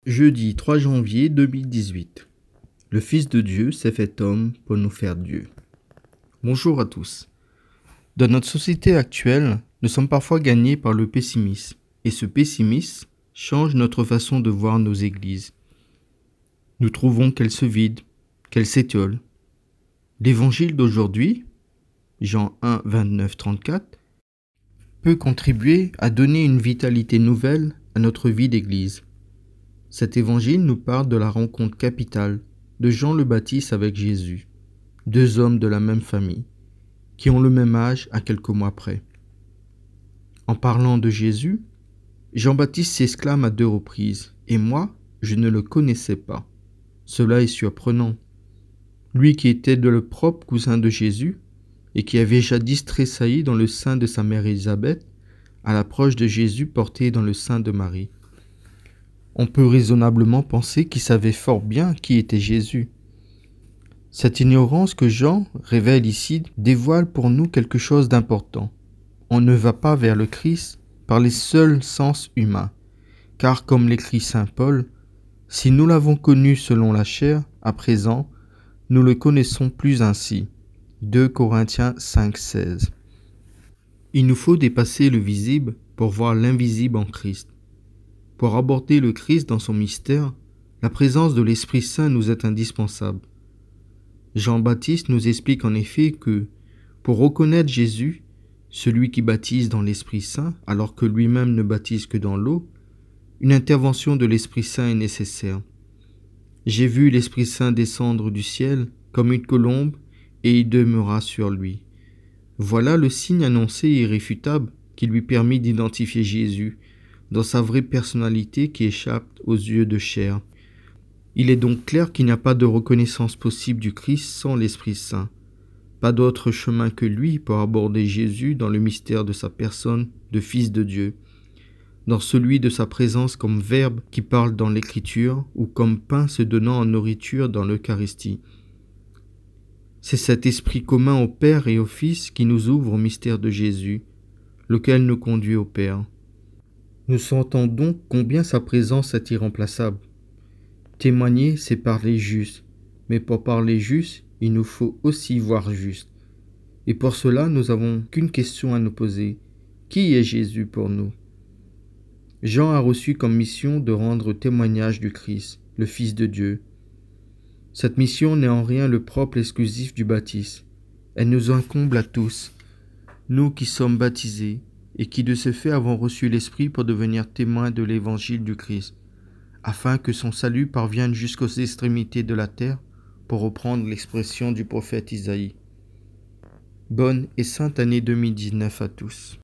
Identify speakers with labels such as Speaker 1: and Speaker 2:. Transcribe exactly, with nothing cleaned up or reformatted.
Speaker 1: Jeudi trois janvier deux mille dix-huit. Le Fils de Dieu s'est fait homme pour nous faire Dieu. Bonjour à tous. Dans notre société actuelle, nous sommes parfois gagnés par le pessimisme, et ce pessimisme change notre façon de voir nos églises. Nous trouvons qu'elles se vident, qu'elles s'étiolent. L'évangile d'aujourd'hui, Jean un, vingt-neuf, trente-quatre, peut contribuer à donner une vitalité nouvelle à notre vie d'église. Cet évangile nous parle de la rencontre capitale de Jean le Baptiste avec Jésus, deux hommes de la même famille, qui ont le même âge à quelques mois près. En parlant de Jésus, Jean-Baptiste s'exclame à deux reprises « Et moi, je ne le connaissais pas ». Cela est surprenant. Lui qui était de le propre cousin de Jésus et qui avait jadis tressailli dans le sein de sa mère Élisabeth, à l'approche de Jésus porté dans le sein de Marie. On peut raisonnablement penser qu'il savait fort bien qui était Jésus. Cette ignorance que Jean révèle ici dévoile pour nous quelque chose d'important. On ne va pas vers le Christ par les seuls sens humains, car comme l'écrit saint Paul, si nous l'avons connu selon la chair, à présent, nous le connaissons plus ainsi. deux Corinthiens cinq, seize. Il nous faut dépasser le visible pour voir l'invisible en Christ. Pour aborder le Christ dans son mystère, la présence de l'Esprit Saint nous est indispensable. Jean-Baptiste nous explique en effet que, pour reconnaître Jésus, celui qui baptise dans l'Esprit Saint, alors que lui-même ne baptise que dans l'eau, une intervention de l'Esprit Saint est nécessaire. J'ai vu l'Esprit Saint descendre du ciel comme une colombe et il demeura sur lui. Voilà le signe annoncé et irréfutable qui lui permit d'identifier Jésus dans sa vraie personnalité qui échappe aux yeux de chair. Il est donc clair qu'il n'y a pas de reconnaissance possible du Christ sans l'Esprit Saint. Pas d'autre chemin que lui pour aborder Jésus dans le mystère de sa personne de Fils de Dieu, dans celui de sa présence comme Verbe qui parle dans l'Écriture ou comme pain se donnant en nourriture dans l'Eucharistie. C'est cet esprit commun au Père et au Fils qui nous ouvre au mystère de Jésus, lequel nous conduit au Père. Nous sentons donc combien sa présence est irremplaçable. Témoigner, c'est parler juste, mais pour parler juste, il nous faut aussi voir juste. Et pour cela, nous n'avons qu'une question à nous poser. Qui est Jésus pour nous ? Jean a reçu comme mission de rendre témoignage du Christ, le Fils de Dieu. Cette mission n'est en rien le propre exclusif du baptême. Elle nous incombe à tous, nous qui sommes baptisés et qui de ce fait avons reçu l'Esprit pour devenir témoins de l'Évangile du Christ, afin que son salut parvienne jusqu'aux extrémités de la terre, pour reprendre l'expression du prophète Isaïe. Bonne et sainte année deux mille dix-neuf à tous.